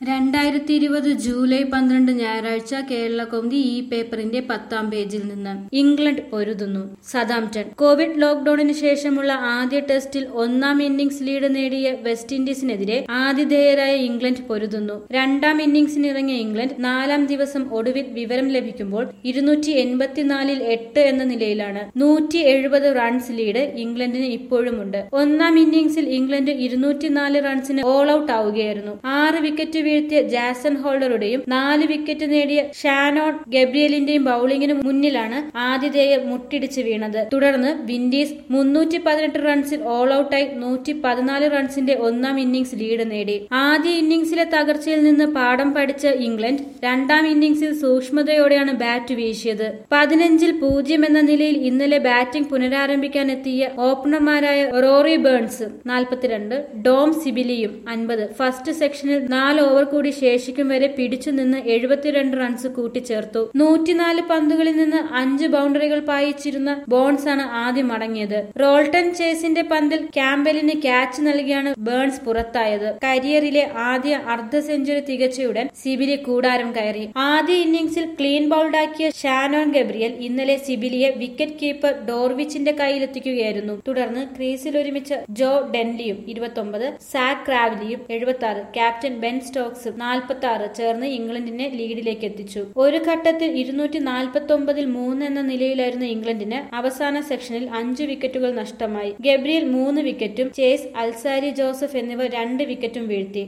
2020 July 12 ഞായറാഴ്ച കേരളകൗമുദി ഈ പേപ്പറിന്റെ 10-ാം പേജിൽ നിന്ന് ഇംഗ്ലണ്ട് പൊരുതുന്നു. സതാംപ്ടൺ. കോവിഡ് ലോക്ഡൌണിന് ശേഷമുള്ള ആദ്യ ടെസ്റ്റിൽ ഒന്നാം ഇന്നിംഗ്സ് ലീഡ് നേടിയ വെസ്റ്റ് ഇൻഡീസിനെതിരെ ആതിഥേയരായ ഇംഗ്ലണ്ട് പൊരുതുന്നു. രണ്ടാം ഇന്നിംഗ്സിനിറങ്ങിയ ഇംഗ്ലണ്ട് 4-ാം ദിവസം ഒടുവിൽ വിവരം ലഭിക്കുമ്പോൾ 284-ൽ 8 എന്ന നിലയിലാണ്. 170 റൺസ് ലീഡ് ഇംഗ്ലണ്ടിന് ഇപ്പോഴുമുണ്ട്. ഒന്നാം ഇന്നിംഗ്സിൽ ഇംഗ്ലണ്ട് 204 റൺസിന് ഓൾ ഔട്ട് ആവുകയായിരുന്നു. 6 വിക്കറ്റ് വീഴ്ത്തിയ ജാസൺ ഹോൾഡറുടെയും 4 വിക്കറ്റ് നേടിയ ഷാനോൺ ഗബ്രിയലിന്റെയും ബൌളിംഗിന് മുന്നിലാണ് ആതിഥേയർ മുട്ടിടിച്ച് വീണത്. തുടർന്ന് വിൻഡീസ് 318 റൺസിൽ ഓൾ ഔട്ടായി 114 റൺസിന്റെ ഒന്നാം ഇന്നിംഗ്സ് ലീഡ് നേടി. ആദ്യ ഇന്നിംഗ്സിലെ തകർച്ചയിൽ നിന്ന് പാഠം പഠിച്ച ഇംഗ്ലണ്ട് രണ്ടാം ഇന്നിംഗ്സിൽ സൂക്ഷ്മതയോടെയാണ് ബാറ്റ് വീശിയത്. 15-0 എന്ന നിലയിൽ ഇന്നലെ ബാറ്റിംഗ് പുനരാരംഭിക്കാനെത്തിയ ഓപ്പണർമാരായ റോറി ബേൺസ് 42, ഡോം സിബിലിയും 50 ഫസ്റ്റ് സെക്ഷനിൽ 4 ഓവർ കൂടി ശേഷിക്കും വരെ പിടിച്ചുനിന്ന് 72 റൺസ് കൂട്ടിച്ചേർത്തു. 104 പന്തുകളിൽ നിന്ന് 5 ബൗണ്ടറികൾ പായിച്ചിരുന്ന ബോൺസ് ആണ് ആദ്യം മടങ്ങിയത്. റോൾട്ടൺ ചേസിന്റെ പന്തിൽ ക്യാമ്പലിന് ക്യാച്ച് നൽകിയാണ് ബേൺസ് പുറത്തായത്. കരിയറിലെ ആദ്യ അർദ്ധ സെഞ്ചുറി തികച്ചയുടൻ സിബിലി കൂടാരം കയറി. ആദ്യ ഇന്നിംഗ്സിൽ ക്ലീൻ ബൗൾഡാക്കിയ ഷാനോൺ ഗബ്രിയൽ ഇന്നലെ സിബിലിയെ വിക്കറ്റ് കീപ്പർ ഡോർവിച്ചിന്റെ കയ്യിലെത്തിക്കുകയായിരുന്നു. തുടർന്ന് ക്രീസിൽ ഒരുമിച്ച ജോ ഡെൻലിയും 29, സാക് ക്രാവ്ലിയും 76, ക്യാപ്റ്റൻ ബെൻ സ്റ്റോക്സ് 46 ചേർന്ന് ഇംഗ്ലണ്ടിനെ ലീഡിലേക്ക് എത്തിച്ചു. ഒരു ഘട്ടത്തിൽ 249-ൽ 3 എന്ന നിലയിലായിരുന്ന ഇംഗ്ലണ്ടിന് അവസാന സെക്ഷനിൽ 5 വിക്കറ്റുകൾ നഷ്ടമായി. ഗബ്രിയൽ 3 വിക്കറ്റും ചേസ്, അൽസാരി ജോസഫ് എന്നിവർ 2 വിക്കറ്റും വീഴ്ത്തി.